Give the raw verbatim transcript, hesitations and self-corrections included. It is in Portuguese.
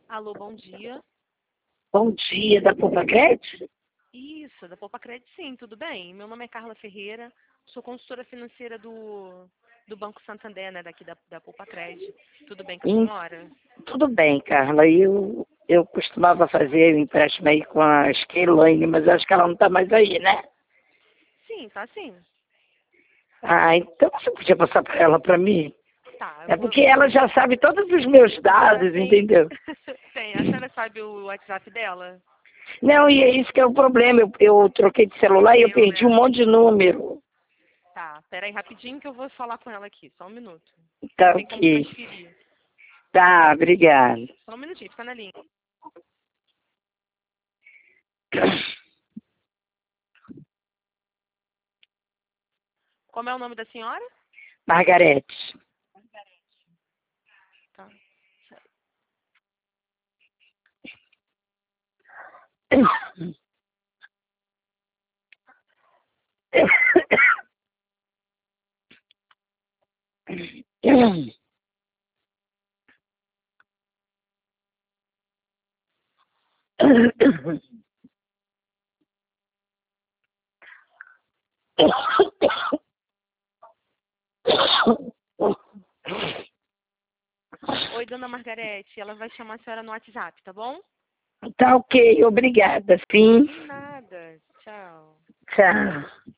Alô, bom dia. Bom dia, da Poupa Crédito? Isso, da Poupa Crédito, sim, tudo bem? Meu nome é Carla Ferreira, sou consultora financeira do, do Banco Santander, né, daqui da, da Poupa Crédito. Tudo bem com a Hum, senhora? Tudo bem, Carla. Eu, eu costumava fazer o empréstimo aí com a Esquerlaine, mas acho que ela não está mais aí, né? Sim, tá sim. Ah, então você podia passar para ela para mim? Tá, eu É vou, porque vou ela ver. já sabe todos os meus A senhora dados, tem... entendeu? tem, a senhora sabe o WhatsApp dela? Não, e é isso que é o problema. Eu, eu troquei de celular e eu Perdeu, perdi um né? monte de número. Tá, peraí rapidinho que eu vou falar com ela aqui, só um minuto. Tá Tem como ok. transferir. Tá, obrigada. Só um minutinho, fica na linha. Como é o nome da senhora? Margarete. Tá. Oi, dona Margarete, ela vai chamar a senhora no WhatsApp, tá bom? Tá ok, obrigada. Sim, De nada. Tchau. tchau.